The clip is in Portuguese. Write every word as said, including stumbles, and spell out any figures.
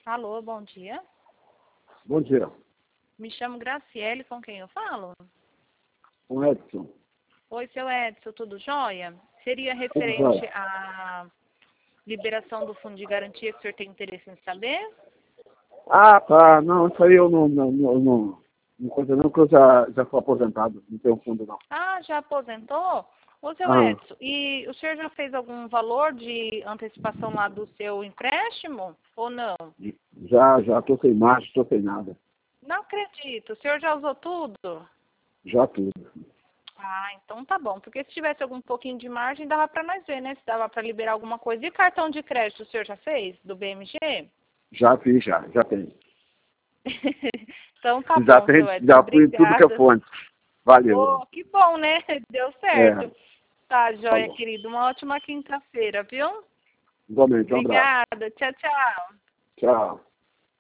Alô, bom dia. Bom dia. Me chamo Graciele, com quem eu falo? Com Edson. Oi, seu Edson, tudo jóia? Seria Tudo referente jóia. à liberação do fundo de garantia que o senhor tem interesse em saber? Ah, tá. Não, isso aí eu não, não, não, não, não conta não, porque eu já, já fui aposentado. Não tenho fundo, não. Ah, já aposentou? Ô, seu Ah, Edson, e o senhor já fez algum valor de antecipação lá do seu empréstimo ou não? já, já estou sem marcha, estou sem nada. Não acredito. O senhor já usou tudo? Já tudo. Ah, então tá bom. Porque se tivesse algum pouquinho de margem, dava pra nós ver, né? Se dava pra liberar alguma coisa. E cartão de crédito, o senhor já fez? Do B M G? Já fiz, já, já tenho. Então tá Já bom, tenho, seu Edson. já fui em tudo que é Obrigada. fonte. Valeu. Oh, que bom, né? Deu É, certo. Tá, tá joia, bom. querido. Uma ótima quinta-feira, viu? Igualmente, um abraço. Obrigada. Tchau, tchau. Tchau.